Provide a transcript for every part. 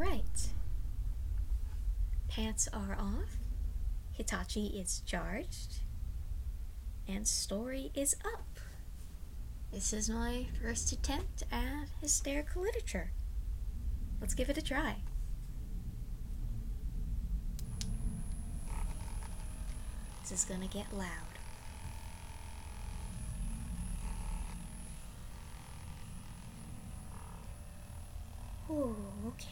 Alright. Pants are off, Hitachi is charged, and story is up. This is my first attempt at hysterical literature. Let's give it a try. This is gonna get loud. Oh, okay.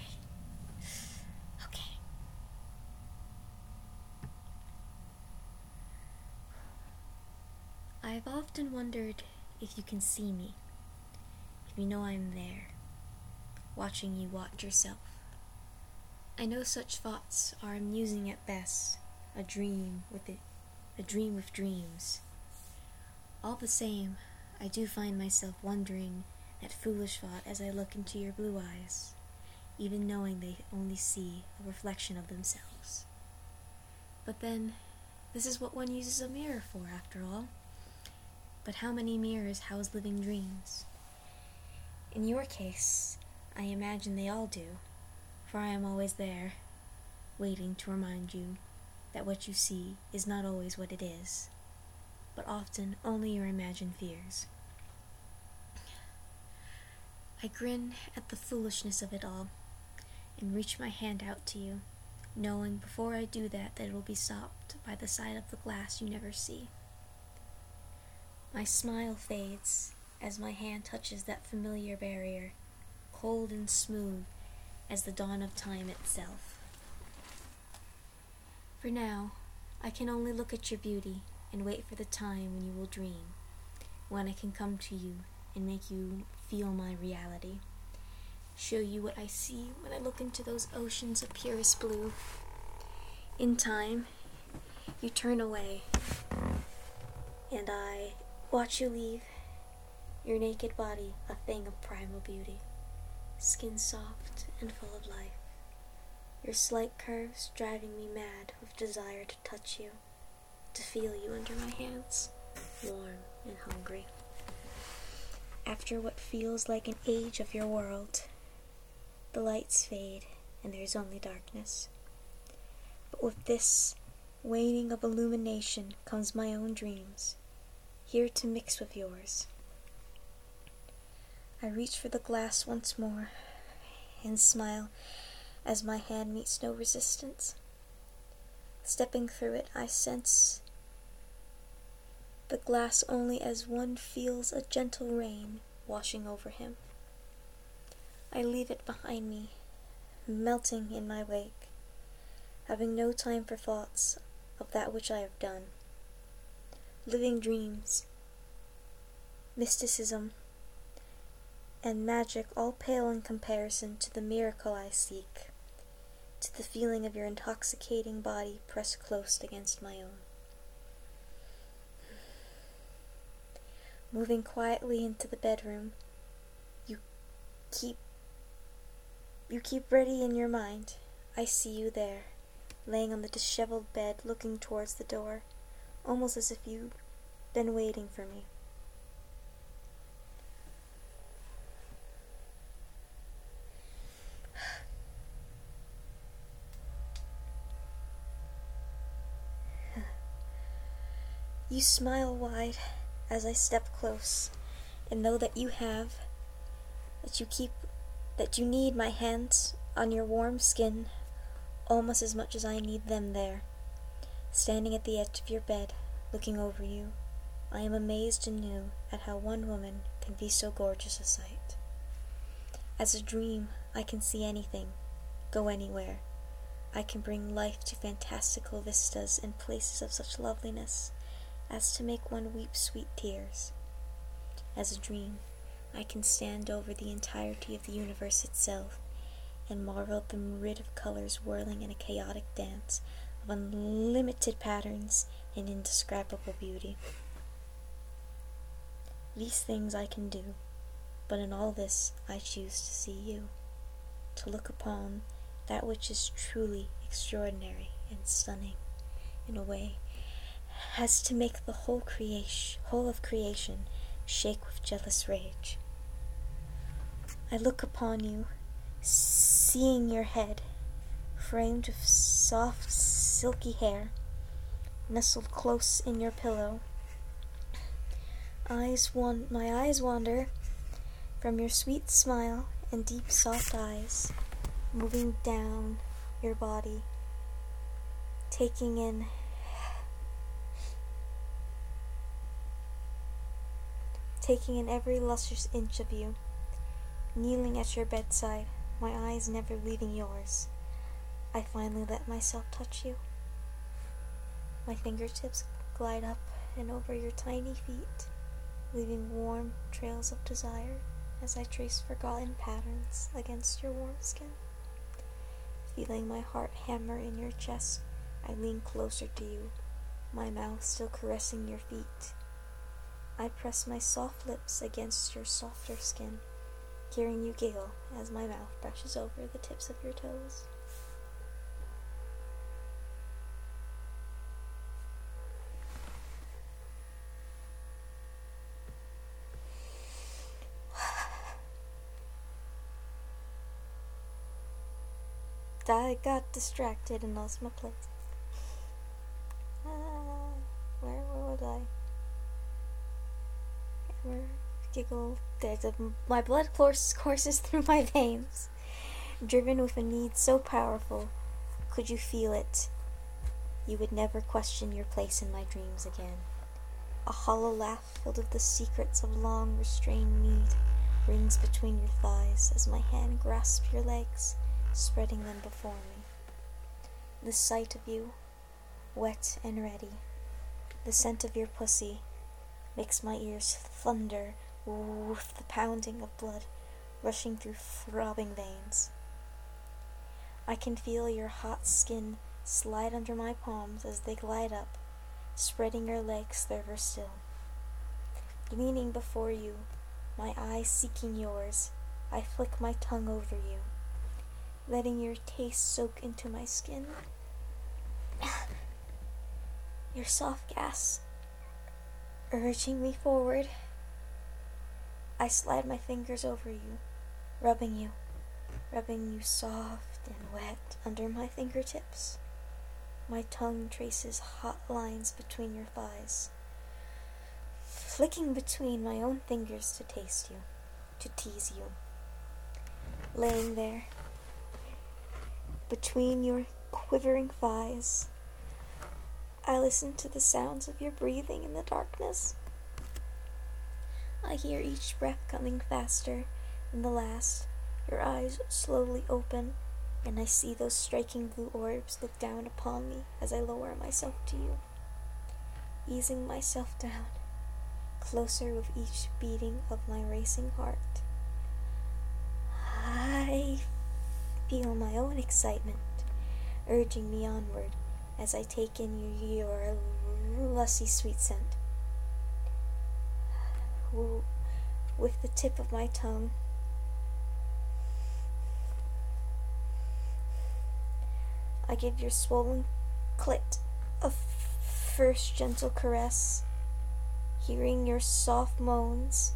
I've often wondered if you can see me, if you know I'm there, watching you watch yourself. I know such thoughts are amusing at best, a dream with dreams. All the same, I do find myself wondering that foolish thought as I look into your blue eyes, even knowing they only see a reflection of themselves. But then, this is what one uses a mirror for, after all. But how many mirrors house living dreams? In your case, I imagine they all do, for I am always there, waiting to remind you that what you see is not always what it is, but often only your imagined fears. I grin at the foolishness of it all, and reach my hand out to you, knowing before I do that it will be stopped by the side of the glass you never see. My smile fades as my hand touches that familiar barrier, cold and smooth as the dawn of time itself. For now, I can only look at your beauty and wait for the time when you will dream, when I can come to you and make you feel my reality, show you what I see when I look into those oceans of purest blue. In time, you turn away, and I watch you leave, your naked body a thing of primal beauty, skin soft and full of life, your slight curves driving me mad with desire to touch you, to feel you under my hands, warm and hungry. After what feels like an age of your world, the lights fade and there's only darkness. But with this waning of illumination comes my own dreams, here to mix with yours. I reach for the glass once more and smile as my hand meets no resistance. Stepping through it, I sense the glass only as one feels a gentle rain washing over him. I leave it behind me, melting in my wake, having no time for thoughts of that which I have done. Living dreams, mysticism, and magic all pale in comparison to the miracle I seek, to the feeling of your intoxicating body pressed close against my own. Moving quietly into the bedroom, you keep ready in your mind. I see you there, laying on the disheveled bed, looking towards the door, almost as if you'd been waiting for me. You smile wide as I step close, and know that you need my hands on your warm skin almost as much as I need them there. Standing at the edge of your bed, looking over you, I am amazed anew at how one woman can be so gorgeous a sight. As a dream, I can see anything, go anywhere. I can bring life to fantastical vistas and places of such loveliness as to make one weep sweet tears. As a dream, I can stand over the entirety of the universe itself and marvel at the myriad of colors whirling in a chaotic dance of unlimited patterns and indescribable beauty. These things I can do, but in all this I choose to see you, to look upon that which is truly extraordinary and stunning in a way as to make the whole of creation shake with jealous rage. I look upon you, seeing your head, framed with soft, silky hair, nestled close in your pillow. My eyes wander from your sweet smile and deep, soft eyes, moving down your body, taking in every luscious inch of you. Kneeling at your bedside, my eyes never leaving yours, I finally let myself touch you. My fingertips glide up and over your tiny feet, leaving warm trails of desire as I trace forgotten patterns against your warm skin. Feeling my heart hammer in your chest, I lean closer to you, my mouth still caressing your feet. I press my soft lips against your softer skin, hearing you giggle as my mouth brushes over the tips of your toes. I got distracted and lost my place. Where was I? Giggle. My blood courses through my veins, driven with a need so powerful. Could you feel it? You would never question your place in my dreams again. A hollow laugh filled with the secrets of long restrained need rings between your thighs as my hand grasps your legs, spreading them before me. The sight of you, wet and ready, the scent of your pussy, makes my ears thunder with the pounding of blood rushing through throbbing veins. I can feel your hot skin slide under my palms as they glide up, spreading your legs ever still. Leaning before you, my eyes seeking yours, I flick my tongue over you, letting your taste soak into my skin. Your soft gas urging me forward. I slide my fingers over you, rubbing you soft and wet under my fingertips. My tongue traces hot lines between your thighs, flicking between my own fingers to taste you, to tease you. Laying there, between your quivering thighs, I listen to the sounds of your breathing in the darkness. I hear each breath coming faster than the last. Your eyes slowly open, and I see those striking blue orbs look down upon me as I lower myself to you, easing myself down, closer with each beating of my racing heart. I feel my own excitement urging me onward as I take in your lusty sweet scent. With the tip of my tongue, I give your swollen clit a first gentle caress, hearing your soft moans.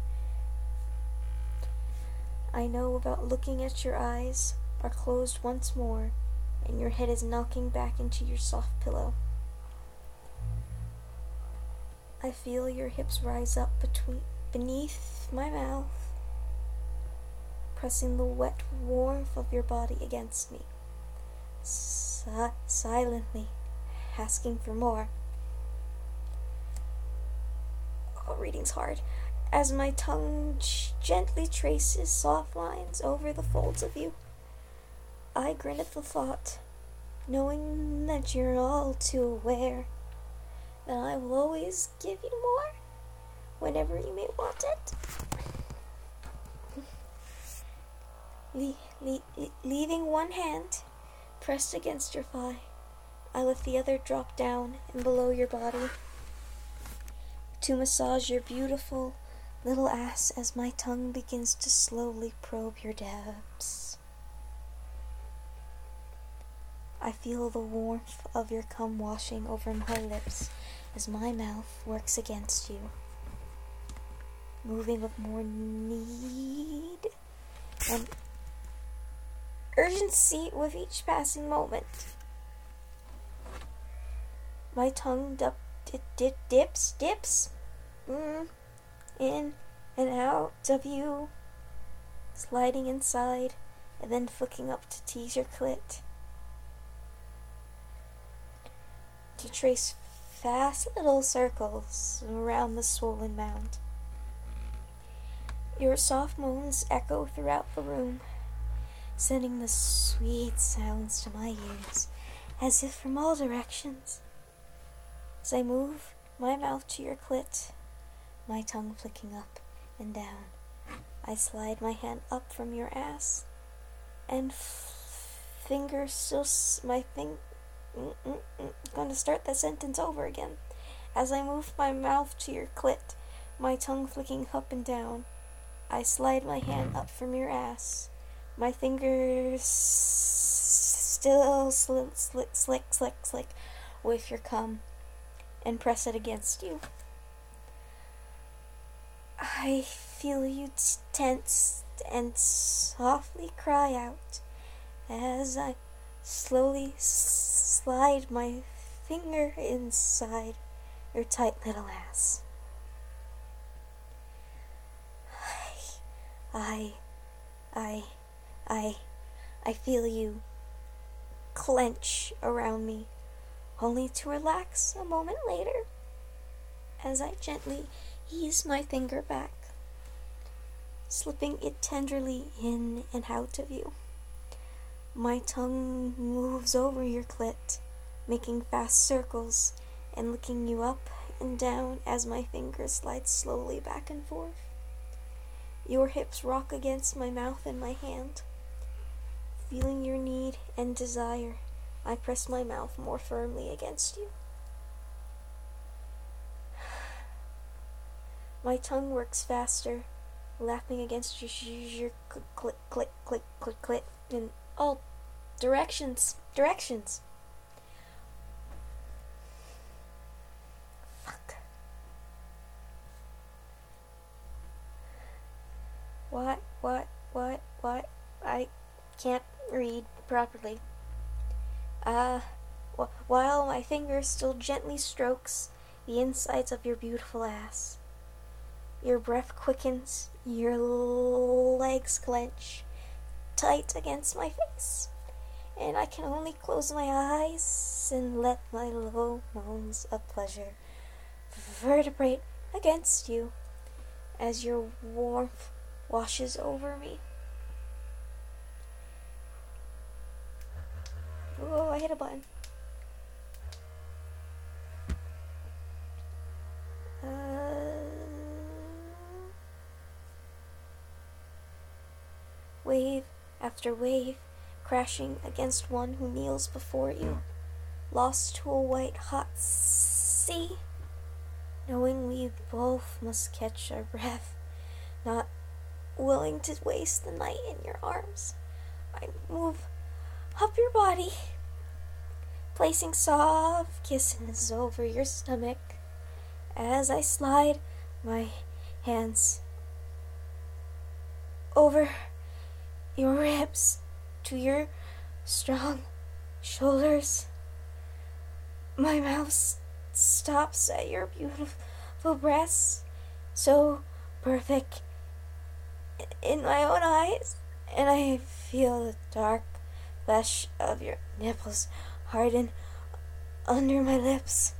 I know about looking at your eyes are closed once more, and your head is knocking back into your soft pillow. I feel your hips rise up beneath my mouth, pressing the wet warmth of your body against me, silently asking for more. Oh, reading's hard. As my tongue gently traces soft lines over the folds of you, I grin at the thought, knowing that you're all too aware that I will always give you more whenever you may want it. Leaving one hand pressed against your thigh, I let the other drop down and below your body to massage your beautiful little ass as my tongue begins to slowly probe your depths. I feel the warmth of your cum washing over my lips as my mouth works against you, moving with more need urgency with each passing moment. My tongue dips in and out of you, sliding inside and then flicking up to tease your clit. To trace fast little circles around the swollen mound. Your soft moans echo throughout the room, sending the sweet sounds to my ears, as if from all directions. As I move my mouth to your clit, my tongue flicking up and down, I slide my hand up from your ass, and fingers still Gonna start that sentence over again. As I move my mouth to your clit, my tongue flicking up and down, I slide my hand up from your ass. My fingers still slick with your cum, and press it against you. I feel you tense and softly cry out as I slowly slide my finger inside your tight little ass. I feel you clench around me, only to relax a moment later as I gently ease my finger back, slipping it tenderly in and out of you. My tongue moves over your clit, making fast circles and licking you up and down as my fingers slide slowly back and forth. Your hips rock against my mouth and my hand. Feeling your need and desire, I press my mouth more firmly against you. My tongue works faster, lapping against your click in all directions. Fuck. What? I can't read properly. While my finger still gently strokes the insides of your beautiful ass. Your breath quickens, your legs clench tight against my face, and I can only close my eyes and let my low moans of pleasure vertebrate against you as your warmth washes over me. Oh, I hit a button. Wave after wave, crashing against one who kneels before you, lost to a white hot sea, knowing we both must catch our breath, not willing to waste the night in your arms. I move up your body, placing soft kisses over your stomach as I slide my hands over your ribs to your strong shoulders. My mouth stops at your beautiful breasts, so perfect in my own eyes, and I feel the dark flesh of your nipples harden under my lips.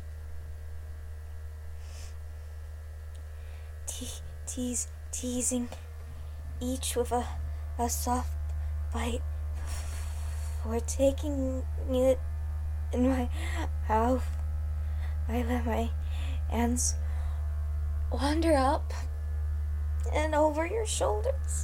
Teasing each with a soft bite for taking it in my mouth. I let my hands wander up and over your shoulders.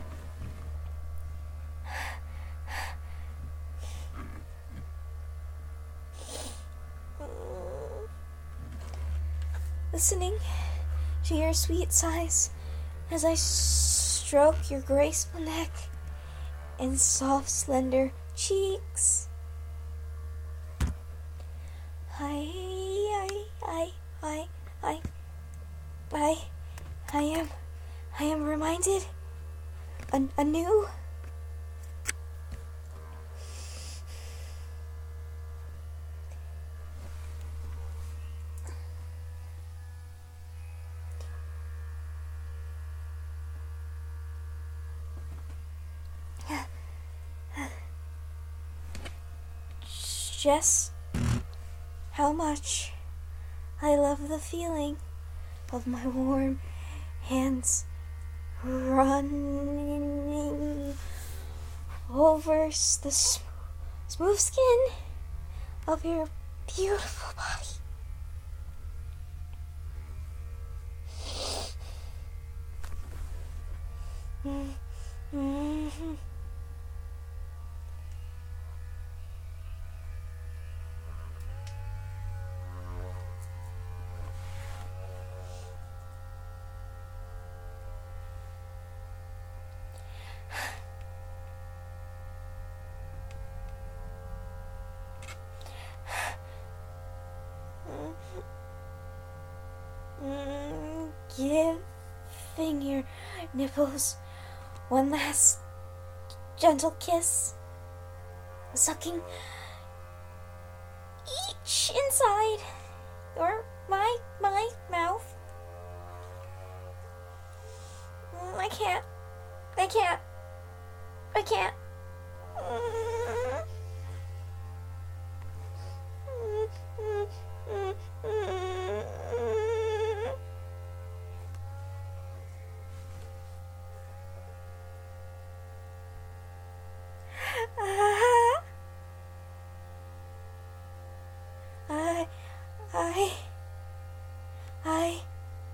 Listening to your sweet sighs as I stroke your graceful neck and soft, slender cheeks. I am reminded anew just how much I love the feeling of my warm hands running over the smooth skin of your beautiful body. Mm-hmm. Giving your nipples one last gentle kiss, sucking each inside my mouth. I can't. I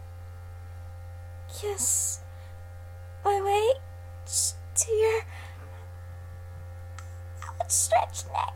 kiss my way to your outstretched neck.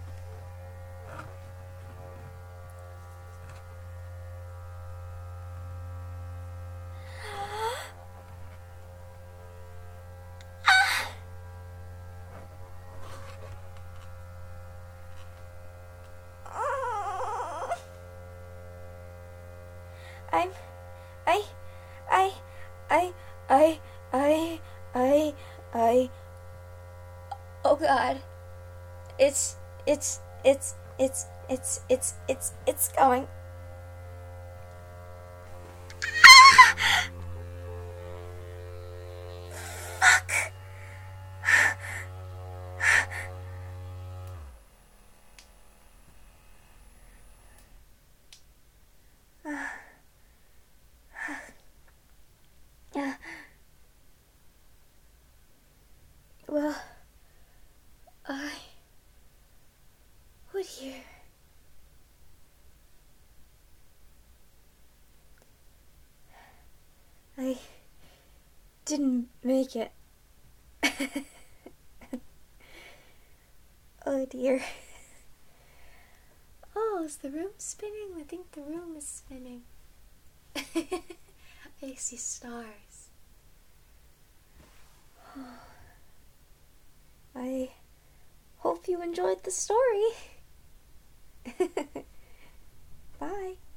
Oh God. It's going. Fuck. Well, I would hear. I didn't make it. Oh dear. Oh, is the room spinning? I think the room is spinning. I see stars. I hope you enjoyed the story. Bye.